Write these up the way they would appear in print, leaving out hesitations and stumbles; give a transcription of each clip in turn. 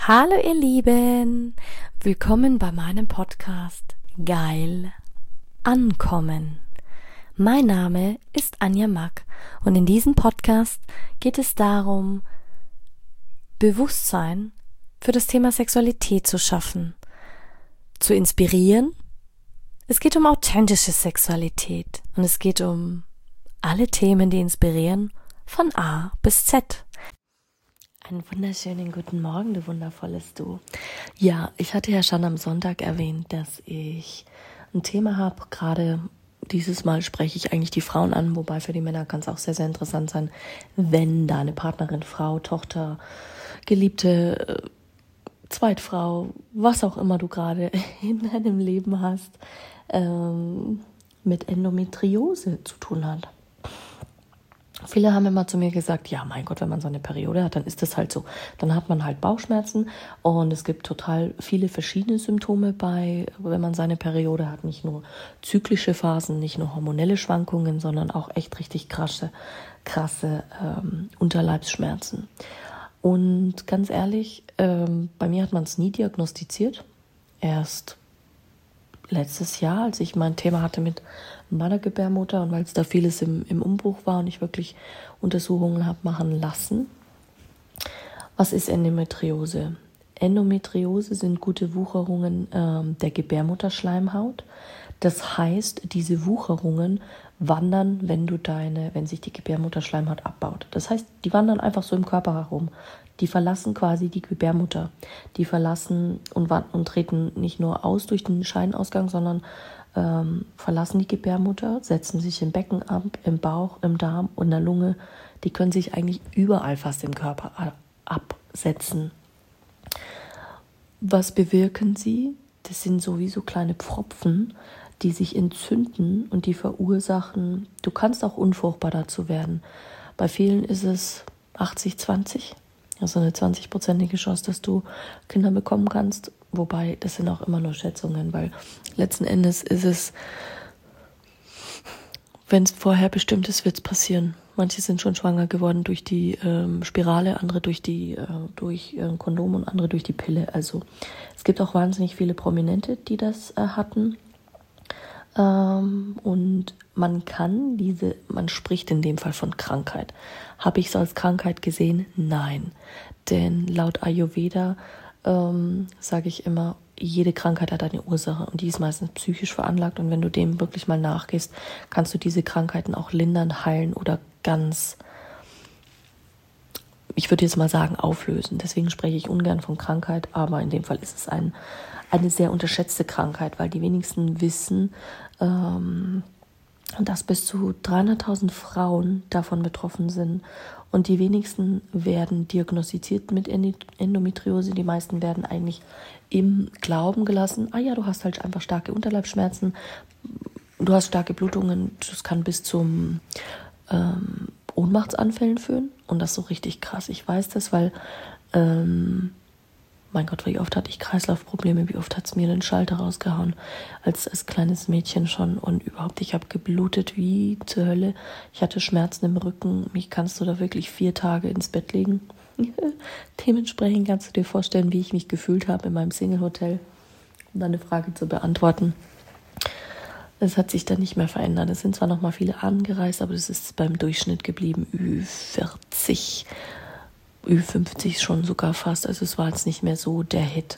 Hallo ihr Lieben, willkommen bei meinem Podcast Geil Ankommen. Mein Name ist Anja Mack und in diesem Podcast geht es darum, Bewusstsein für das Thema Sexualität zu schaffen, zu inspirieren. Es geht um authentische Sexualität und es geht um alle Themen, die inspirieren, von A bis Z. Einen wunderschönen guten Morgen, du wundervolles Du. Ja, ich hatte ja schon am Sonntag erwähnt, dass ich ein Thema habe. Gerade dieses Mal spreche ich eigentlich die Frauen an, wobei für die Männer kann es auch sehr, sehr interessant sein, wenn deine Partnerin, Frau, Tochter, Geliebte, Zweitfrau, was auch immer du gerade in deinem Leben hast, mit Endometriose zu tun hat. Viele haben immer zu mir gesagt, ja mein Gott, wenn man so eine Periode hat, dann ist das halt so. Dann hat man halt Bauchschmerzen und es gibt total viele verschiedene Symptome wenn man seine Periode hat. Nicht nur zyklische Phasen, nicht nur hormonelle Schwankungen, sondern auch echt richtig krasse Unterleibsschmerzen. Und ganz ehrlich, bei mir hat man es nie diagnostiziert. Erst letztes Jahr, als ich mein Thema hatte mit meiner Gebärmutter und weil es da vieles im Umbruch war und ich wirklich Untersuchungen habe machen lassen. Was ist Endometriose? Endometriose sind gute Wucherungen der Gebärmutterschleimhaut. Das heißt, diese Wucherungen wandern, wenn sich die Gebärmutterschleimhaut abbaut. Das heißt, die wandern einfach so im Körper herum. Die verlassen quasi die Gebärmutter. Die verlassen und treten nicht nur aus durch den Scheinausgang, sondern verlassen die Gebärmutter, setzen sich im Becken ab, im Bauch, im Darm und in der Lunge. Die können sich eigentlich überall fast im Körper absetzen. Was bewirken sie? Das sind sowieso kleine Pfropfen, die sich entzünden und die verursachen, du kannst auch unfruchtbar dazu werden. Bei vielen ist es 80-20, also eine 20-prozentige Chance, dass du Kinder bekommen kannst. Wobei, das sind auch immer nur Schätzungen, weil letzten Endes ist es, wenn es vorher bestimmt ist, wird es passieren. Manche sind schon schwanger geworden durch die Spirale, andere durch Kondom und andere durch die Pille. Also es gibt auch wahnsinnig viele Prominente, die das hatten. Und man spricht in dem Fall von Krankheit. Habe ich es als Krankheit gesehen? Nein. Denn laut Ayurveda sage ich immer, jede Krankheit hat eine Ursache und die ist meistens psychisch veranlagt und wenn du dem wirklich mal nachgehst, kannst du diese Krankheiten auch lindern, heilen oder ganz, ich würde jetzt mal sagen, auflösen. Deswegen spreche ich ungern von Krankheit, aber in dem Fall ist es eine sehr unterschätzte Krankheit, weil die wenigsten wissen, dass bis zu 300.000 Frauen davon betroffen sind und die wenigsten werden diagnostiziert mit Endometriose. Die meisten werden eigentlich im Glauben gelassen, du hast halt einfach starke Unterleibsschmerzen, du hast starke Blutungen, das kann bis zum Ohnmachtsanfällen führen und das ist so richtig krass. Ich weiß das, weil mein Gott, wie oft hatte ich Kreislaufprobleme, wie oft hat es mir den Schalter rausgehauen, als kleines Mädchen schon und überhaupt, ich habe geblutet wie zur Hölle. Ich hatte Schmerzen im Rücken, mich kannst du da wirklich 4 Tage ins Bett legen. Dementsprechend kannst du dir vorstellen, wie ich mich gefühlt habe in meinem Single-Hotel, um deine Frage zu beantworten. Es hat sich dann nicht mehr verändert. Es sind zwar noch mal viele angereist, aber das ist beim Durchschnitt geblieben, Ü40, Ü50 schon sogar fast. Also es war jetzt nicht mehr so der Hit.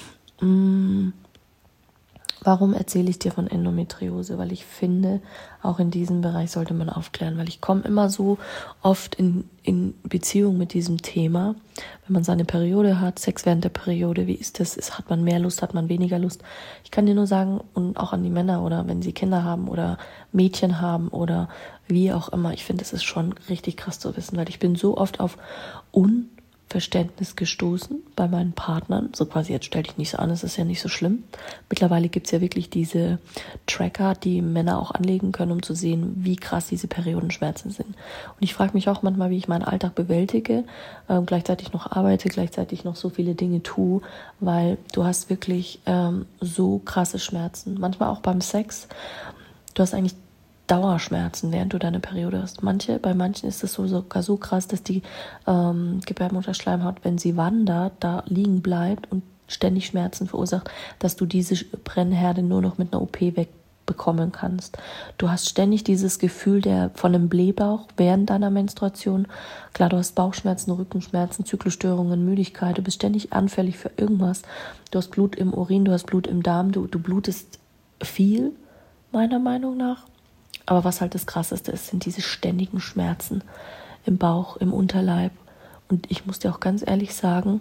Warum erzähle ich dir von Endometriose? Weil ich finde, auch in diesem Bereich sollte man aufklären, weil ich komme immer so oft in Beziehung mit diesem Thema. Wenn man seine Periode hat, Sex während der Periode, wie ist das? Hat man mehr Lust, hat man weniger Lust? Ich kann dir nur sagen, und auch an die Männer oder wenn sie Kinder haben oder Mädchen haben oder wie auch immer, ich finde, es ist schon richtig krass zu wissen, weil ich bin so oft auf Unverständnis gestoßen bei meinen Partnern. So quasi, jetzt stell dich nicht so an, es ist ja nicht so schlimm. Mittlerweile gibt es ja wirklich diese Tracker, die Männer auch anlegen können, um zu sehen, wie krass diese Periodenschmerzen sind. Und ich frage mich auch manchmal, wie ich meinen Alltag bewältige, gleichzeitig noch arbeite, gleichzeitig noch so viele Dinge tue, weil du hast wirklich so krasse Schmerzen. Manchmal auch beim Sex. Du hast eigentlich Dauerschmerzen, während du deine Periode hast. Bei manchen ist es sogar so krass, dass die Gebärmutterschleimhaut, wenn sie wandert, da liegen bleibt und ständig Schmerzen verursacht, dass du diese Brennherde nur noch mit einer OP wegbekommen kannst. Du hast ständig dieses Gefühl von einem Blähbauch während deiner Menstruation. Klar, du hast Bauchschmerzen, Rückenschmerzen, Zyklusstörungen, Müdigkeit, du bist ständig anfällig für irgendwas. Du hast Blut im Urin, du hast Blut im Darm, du blutest viel, meiner Meinung nach. Aber was halt das Krasseste ist, sind diese ständigen Schmerzen im Bauch, im Unterleib. Und ich muss dir auch ganz ehrlich sagen,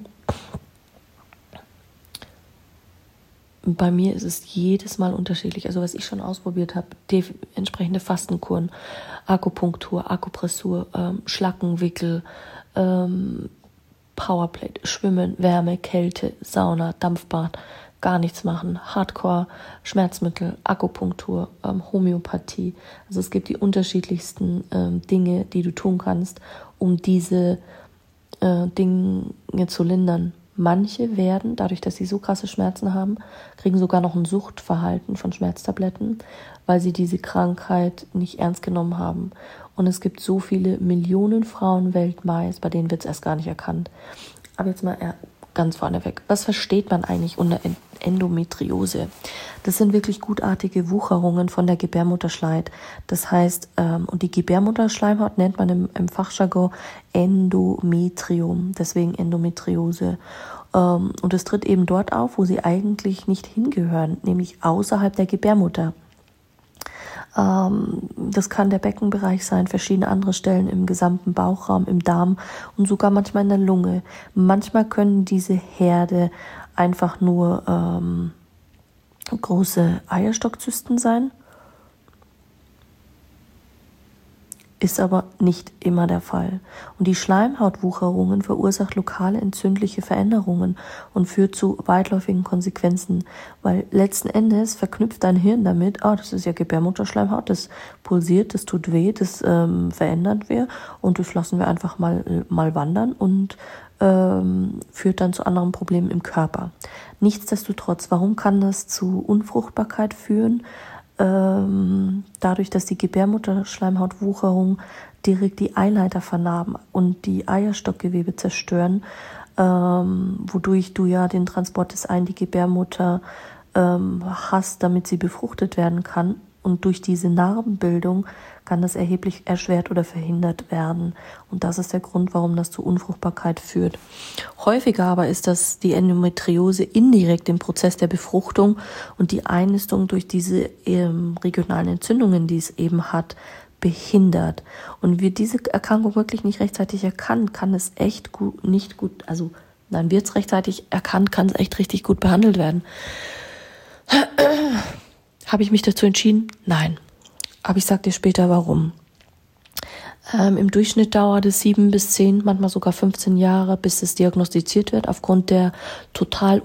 bei mir ist es jedes Mal unterschiedlich. Also was ich schon ausprobiert habe, entsprechende Fastenkuren, Akupunktur, Akupressur, Schlackenwickel, Powerplate, Schwimmen, Wärme, Kälte, Sauna, Dampfbad, gar nichts machen, Hardcore, Schmerzmittel, Akupunktur, Homöopathie. Also es gibt die unterschiedlichsten Dinge, die du tun kannst, um diese Dinge zu lindern. Manche werden, dadurch, dass sie so krasse Schmerzen haben, kriegen sogar noch ein Suchtverhalten von Schmerztabletten, weil sie diese Krankheit nicht ernst genommen haben. Und es gibt so viele Millionen Frauen weltweit, bei denen wird es erst gar nicht erkannt. Aber jetzt mal ganz vorneweg. Was versteht man eigentlich unter Endometriose? Das sind wirklich gutartige Wucherungen von der Gebärmutterschleimhaut. Das heißt, und die Gebärmutterschleimhaut nennt man im Fachjargon Endometrium, deswegen Endometriose. Und es tritt eben dort auf, wo sie eigentlich nicht hingehören, nämlich außerhalb der Gebärmutter. Das kann der Beckenbereich sein, verschiedene andere Stellen im gesamten Bauchraum, im Darm und sogar manchmal in der Lunge. Manchmal können diese Herde einfach nur große Eierstockzysten sein, ist aber nicht immer der Fall. Und die Schleimhautwucherungen verursacht lokale entzündliche Veränderungen und führt zu weitläufigen Konsequenzen, weil letzten Endes verknüpft dein Hirn damit, das ist ja Gebärmutterschleimhaut, das pulsiert, das tut weh, das verändern wir und das lassen wir einfach mal wandern und führt dann zu anderen Problemen im Körper. Nichtsdestotrotz, warum kann das zu Unfruchtbarkeit führen? Dadurch, dass die Gebärmutterschleimhautwucherung direkt die Eileiter vernarben und die Eierstockgewebe zerstören, wodurch du ja den Transport des Ei in die Gebärmutter hast, damit sie befruchtet werden kann. Und durch diese Narbenbildung kann das erheblich erschwert oder verhindert werden. Und das ist der Grund, warum das zu Unfruchtbarkeit führt. Häufiger aber ist das die Endometriose indirekt im Prozess der Befruchtung und die Einnistung durch diese regionalen Entzündungen, die es eben hat, behindert. Und wird diese Erkrankung wirklich nicht rechtzeitig erkannt, kann es echt wird es rechtzeitig erkannt, kann es echt richtig gut behandelt werden. Habe ich mich dazu entschieden? Nein. Aber ich sage dir später, warum. Im Durchschnitt dauert es 7 bis 10, manchmal sogar 15 Jahre, bis es diagnostiziert wird, aufgrund der total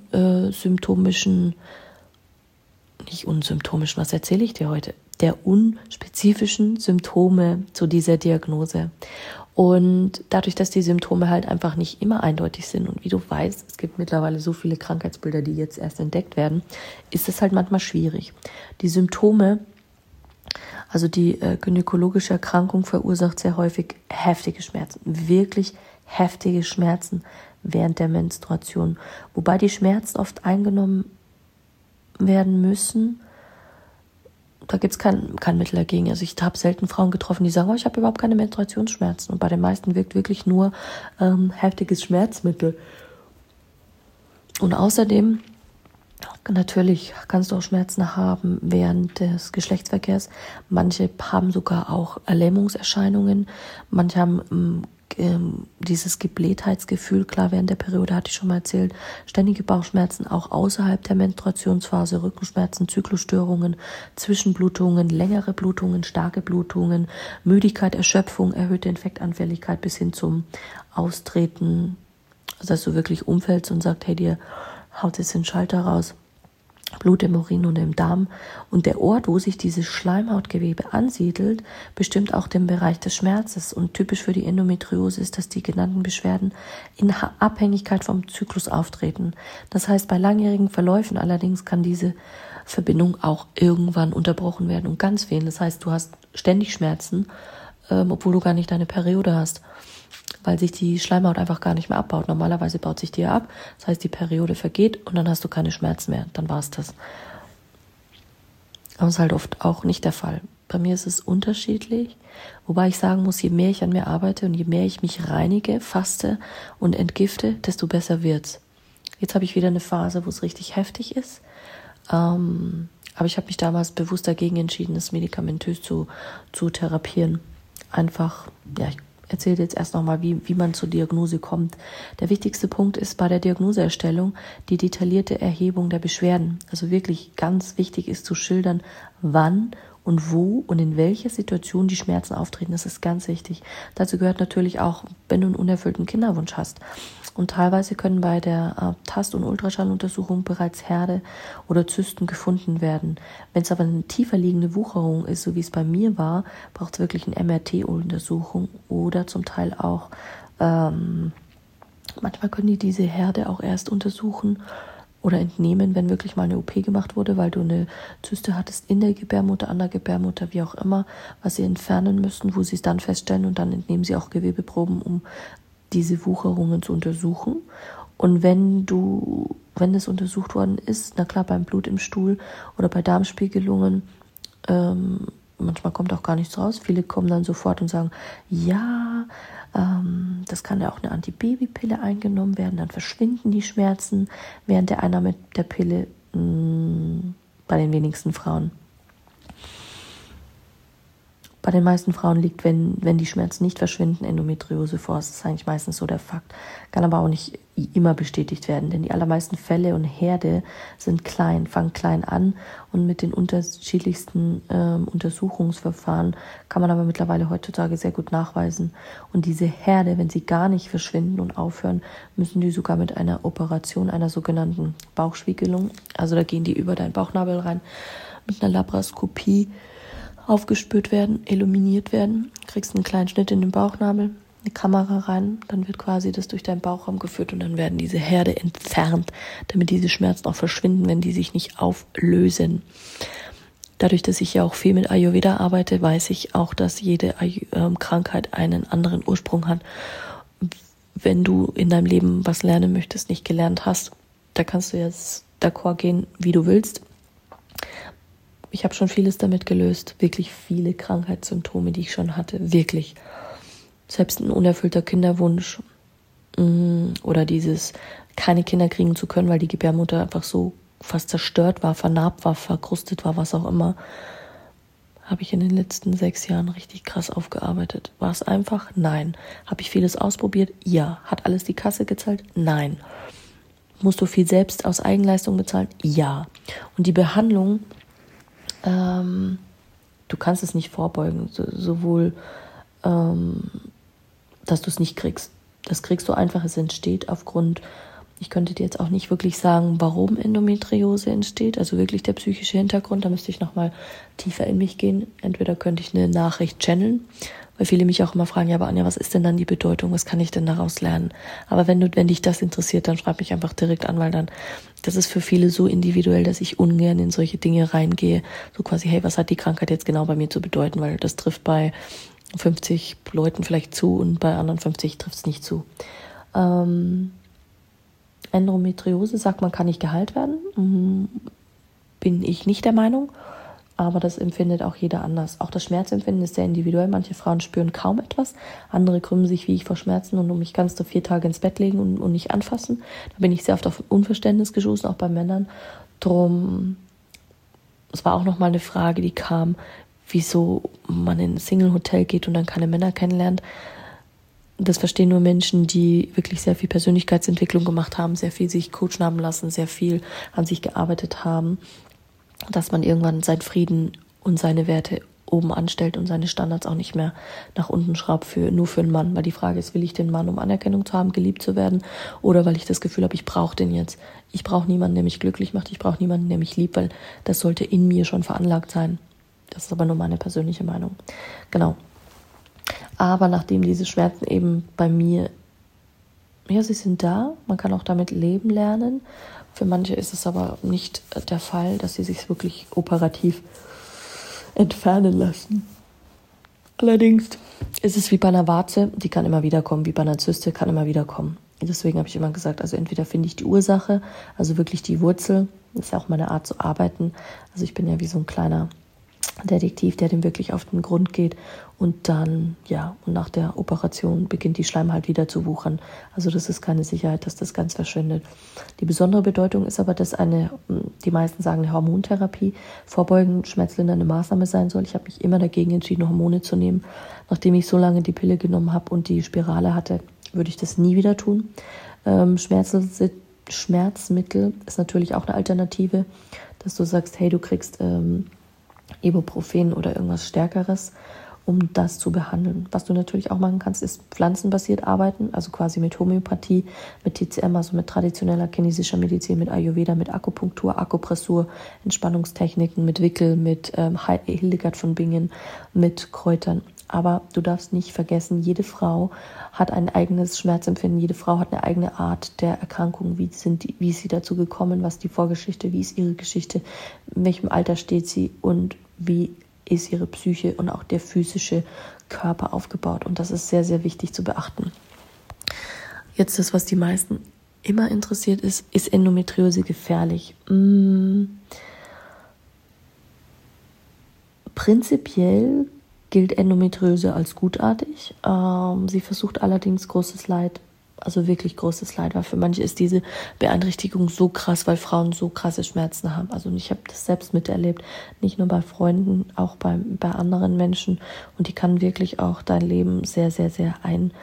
was erzähle ich dir heute? Der unspezifischen Symptome zu dieser Diagnose. Und dadurch, dass die Symptome halt einfach nicht immer eindeutig sind und wie du weißt, es gibt mittlerweile so viele Krankheitsbilder, die jetzt erst entdeckt werden, ist es halt manchmal schwierig. Die Symptome, also die gynäkologische Erkrankung verursacht sehr häufig heftige Schmerzen, wirklich heftige Schmerzen während der Menstruation, wobei die Schmerzen oft eingenommen werden müssen. Da gibt es kein Mittel dagegen. Also ich habe selten Frauen getroffen, die sagen, ich habe überhaupt keine Menstruationsschmerzen. Und bei den meisten wirkt wirklich nur heftiges Schmerzmittel. Und außerdem, natürlich kannst du auch Schmerzen haben während des Geschlechtsverkehrs. Manche haben sogar auch Lähmungserscheinungen. Manche haben dieses Geblähtheitsgefühl, klar, während der Periode hatte ich schon mal erzählt, ständige Bauchschmerzen auch außerhalb der Menstruationsphase, Rückenschmerzen, Zyklusstörungen, Zwischenblutungen, längere Blutungen, starke Blutungen, Müdigkeit, Erschöpfung, erhöhte Infektanfälligkeit bis hin zum Austreten, also dass du wirklich umfällst und sagst, hey, dir haut jetzt den Schalter raus. Blut im Urin und im Darm. Und der Ort, wo sich dieses Schleimhautgewebe ansiedelt, bestimmt auch den Bereich des Schmerzes. Und typisch für die Endometriose ist, dass die genannten Beschwerden in Abhängigkeit vom Zyklus auftreten. Das heißt, bei langjährigen Verläufen allerdings kann diese Verbindung auch irgendwann unterbrochen werden und ganz fehlen. Das heißt, du hast ständig Schmerzen, obwohl du gar nicht deine Periode hast, weil sich die Schleimhaut einfach gar nicht mehr abbaut. Normalerweise baut sich die ja ab, das heißt, die Periode vergeht und dann hast du keine Schmerzen mehr. Dann war es das. Aber das ist halt oft auch nicht der Fall. Bei mir ist es unterschiedlich, wobei ich sagen muss, je mehr ich an mir arbeite und je mehr ich mich reinige, faste und entgifte, desto besser wird's. Jetzt habe ich wieder eine Phase, wo es richtig heftig ist. Aber ich habe mich damals bewusst dagegen entschieden, das medikamentös zu therapieren. Einfach, ja, ich erzähle jetzt erst nochmal, wie man zur Diagnose kommt. Der wichtigste Punkt ist bei der Diagnoseerstellung die detaillierte Erhebung der Beschwerden. Also wirklich ganz wichtig ist zu schildern, wann und wo und in welcher Situation die Schmerzen auftreten. Das ist ganz wichtig. Dazu gehört natürlich auch, wenn du einen unerfüllten Kinderwunsch hast. Und teilweise können bei der Tast- und Ultraschalluntersuchung bereits Herde oder Zysten gefunden werden. Wenn es aber eine tiefer liegende Wucherung ist, so wie es bei mir war, braucht es wirklich eine MRT-Untersuchung oder zum Teil auch, manchmal können die diese Herde auch erst untersuchen oder entnehmen, wenn wirklich mal eine OP gemacht wurde, weil du eine Zyste hattest in der Gebärmutter, an der Gebärmutter, wie auch immer, was sie entfernen müssen, wo sie es dann feststellen und dann entnehmen sie auch Gewebeproben, um diese Wucherungen zu untersuchen. Und wenn es untersucht worden ist, na klar, beim Blut im Stuhl oder bei Darmspiegelungen, manchmal kommt auch gar nichts raus. Viele kommen dann sofort und sagen, ja, das kann ja auch eine Antibabypille eingenommen werden, dann verschwinden die Schmerzen während der Einnahme der Pille, bei den wenigsten Frauen. Bei den meisten Frauen liegt, wenn die Schmerzen nicht verschwinden, Endometriose vor. Das ist eigentlich meistens so der Fakt. Kann aber auch nicht immer bestätigt werden, denn die allermeisten Fälle und Herde sind klein, fangen klein an und mit den unterschiedlichsten Untersuchungsverfahren kann man aber mittlerweile heutzutage sehr gut nachweisen. Und diese Herde, wenn sie gar nicht verschwinden und aufhören, müssen die sogar mit einer Operation, einer sogenannten Bauchspiegelung, also da gehen die über deinen Bauchnabel rein, mit einer Laparoskopie aufgespürt werden, illuminiert werden, kriegst einen kleinen Schnitt in den Bauchnabel, eine Kamera rein, dann wird quasi das durch deinen Bauchraum geführt und dann werden diese Herde entfernt, damit diese Schmerzen auch verschwinden, wenn die sich nicht auflösen. Dadurch, dass ich ja auch viel mit Ayurveda arbeite, weiß ich auch, dass jede Krankheit einen anderen Ursprung hat. Wenn du in deinem Leben was lernen möchtest, nicht gelernt hast, da kannst du jetzt d'accord gehen, wie du willst. Ich habe schon vieles damit gelöst, wirklich viele Krankheitssymptome, die ich schon hatte, wirklich. Selbst ein unerfüllter Kinderwunsch oder dieses keine Kinder kriegen zu können, weil die Gebärmutter einfach so fast zerstört war, vernarbt war, verkrustet war, was auch immer, habe ich in den letzten 6 Jahren richtig krass aufgearbeitet. War es einfach? Nein. Habe ich vieles ausprobiert? Ja. Hat alles die Kasse gezahlt? Nein. Musst du viel selbst aus Eigenleistung bezahlen? Ja. Und die Behandlung, du kannst es nicht vorbeugen, sowohl, dass du es nicht kriegst. Das kriegst du einfach, es entsteht aufgrund, ich könnte dir jetzt auch nicht wirklich sagen, warum Endometriose entsteht, also wirklich der psychische Hintergrund, da müsste ich nochmal tiefer in mich gehen. Entweder könnte ich eine Nachricht channeln, weil viele mich auch immer fragen, ja, aber Anja, was ist denn dann die Bedeutung, was kann ich denn daraus lernen? Aber wenn dich das interessiert, dann schreib mich einfach direkt an, weil dann, das ist für viele so individuell, dass ich ungern in solche Dinge reingehe, so quasi, hey, was hat die Krankheit jetzt genau bei mir zu bedeuten, weil das trifft bei 50 Leuten vielleicht zu und bei anderen 50 trifft es nicht zu. Endometriose sagt man, kann nicht geheilt werden, bin ich nicht der Meinung. Aber das empfindet auch jeder anders. Auch das Schmerzempfinden ist sehr individuell. Manche Frauen spüren kaum etwas. Andere krümmen sich wie ich vor Schmerzen und mich kannst du 4 Tage ins Bett legen und nicht anfassen. Da bin ich sehr oft auf Unverständnis gestoßen, auch bei Männern. Drum, es war auch nochmal eine Frage, die kam, wieso man in ein Single-Hotel geht und dann keine Männer kennenlernt. Das verstehen nur Menschen, die wirklich sehr viel Persönlichkeitsentwicklung gemacht haben, sehr viel sich coachen haben lassen, sehr viel an sich gearbeitet haben, dass man irgendwann seinen Frieden und seine Werte oben anstellt und seine Standards auch nicht mehr nach unten schraubt nur für einen Mann. Weil die Frage ist, will ich den Mann, um Anerkennung zu haben, geliebt zu werden, oder weil ich das Gefühl habe, ich brauche den jetzt. Ich brauche niemanden, der mich glücklich macht, ich brauche niemanden, der mich liebt, weil das sollte in mir schon veranlagt sein. Das ist aber nur meine persönliche Meinung. Genau. Aber nachdem diese Schmerzen eben bei mir, ja, sie sind da, man kann auch damit leben lernen. Für manche ist es aber nicht der Fall, dass sie sich wirklich operativ entfernen lassen. Allerdings ist es wie bei einer Warze, die kann immer wieder kommen, wie bei einer Zyste kann immer wieder kommen. Deswegen habe ich immer gesagt, also entweder finde ich die Ursache, also wirklich die Wurzel, das ist ja auch meine Art zu arbeiten. Also ich bin ja wie so ein kleiner Detektiv, der dem wirklich auf den Grund geht, und dann, ja, und nach der Operation beginnt die Schleimhaut wieder zu wuchern. Also das ist keine Sicherheit, dass das ganz verschwindet. Die besondere Bedeutung ist aber, dass die meisten sagen, eine Hormontherapie vorbeugend schmerzlindernde Maßnahme sein soll. Ich habe mich immer dagegen entschieden, Hormone zu nehmen. Nachdem ich so lange die Pille genommen habe und die Spirale hatte, würde ich das nie wieder tun. Schmerzmittel ist natürlich auch eine Alternative, dass du sagst, hey, du kriegst Ibuprofen oder irgendwas Stärkeres, um das zu behandeln. Was du natürlich auch machen kannst, ist pflanzenbasiert arbeiten, also quasi mit Homöopathie, mit TCM, also mit traditioneller chinesischer Medizin, mit Ayurveda, mit Akupunktur, Akupressur, Entspannungstechniken, mit Wickel, mit Hildegard von Bingen, mit Kräutern. Aber du darfst nicht vergessen, jede Frau hat ein eigenes Schmerzempfinden, jede Frau hat eine eigene Art der Erkrankung, wie ist sie dazu gekommen, was ist die Vorgeschichte, wie ist ihre Geschichte, in welchem Alter steht sie und wie ist ihre Psyche und auch der physische Körper aufgebaut. Und das ist sehr, sehr wichtig zu beachten. Jetzt das, was die meisten immer interessiert ist Endometriose gefährlich? Prinzipiell gilt Endometriose als gutartig. Sie versucht allerdings großes Leid, also wirklich großes Leid, weil für manche ist diese Beeinträchtigung so krass, weil Frauen so krasse Schmerzen haben. Also ich habe das selbst miterlebt, nicht nur bei Freunden, auch bei anderen Menschen. Und die kann wirklich auch dein Leben sehr, sehr, sehr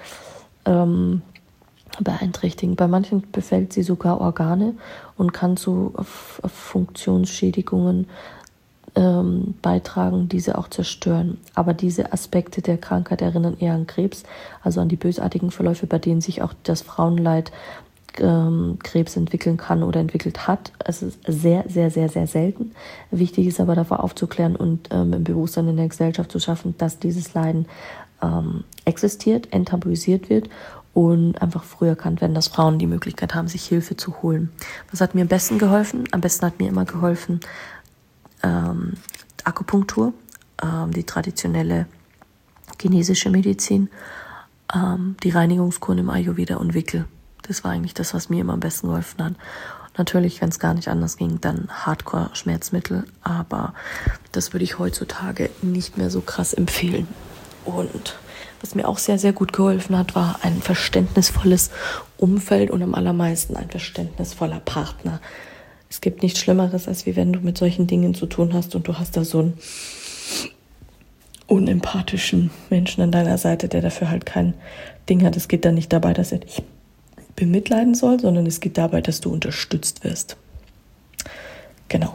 beeinträchtigen. Bei manchen befällt sie sogar Organe und kann zu Funktionsschädigungen beitragen, diese auch zerstören. Aber diese Aspekte der Krankheit erinnern eher an Krebs, also an die bösartigen Verläufe, bei denen sich auch das Frauenleid Krebs entwickeln kann oder entwickelt hat. Es ist sehr, sehr, sehr, sehr selten. Wichtig ist aber davor aufzuklären und im Bewusstsein in der Gesellschaft zu schaffen, dass dieses Leiden existiert, enttabuisiert wird und einfach früh erkannt werden, dass Frauen die Möglichkeit haben, sich Hilfe zu holen. Was hat mir am besten geholfen? Am besten hat mir immer geholfen Akupunktur, die traditionelle chinesische Medizin, die Reinigungskuren im Ayurveda und Wickel. Das war eigentlich das, was mir immer am besten geholfen hat. Natürlich, wenn es gar nicht anders ging, dann Hardcore-Schmerzmittel, aber das würde ich heutzutage nicht mehr so krass empfehlen. Und was mir auch sehr, sehr gut geholfen hat, war ein verständnisvolles Umfeld und am allermeisten ein verständnisvoller Partner. Es gibt nichts Schlimmeres, als wie wenn du mit solchen Dingen zu tun hast und du hast da so einen unempathischen Menschen an deiner Seite, der dafür halt kein Ding hat. Es geht dann nicht dabei, dass er dich bemitleiden soll, sondern es geht dabei, dass du unterstützt wirst. Genau.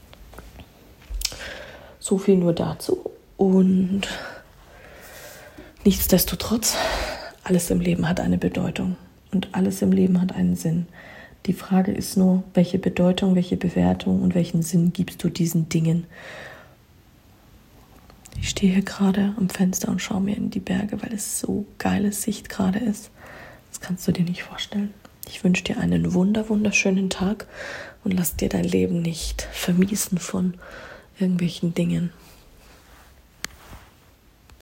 So viel nur dazu. Und nichtsdestotrotz, alles im Leben hat eine Bedeutung und alles im Leben hat einen Sinn. Die Frage ist nur, welche Bedeutung, welche Bewertung und welchen Sinn gibst du diesen Dingen? Ich stehe hier gerade am Fenster und schaue mir in die Berge, weil es so geile Sicht gerade ist. Das kannst du dir nicht vorstellen. Ich wünsche dir einen wunderschönen Tag und lass dir dein Leben nicht vermiesen von irgendwelchen Dingen.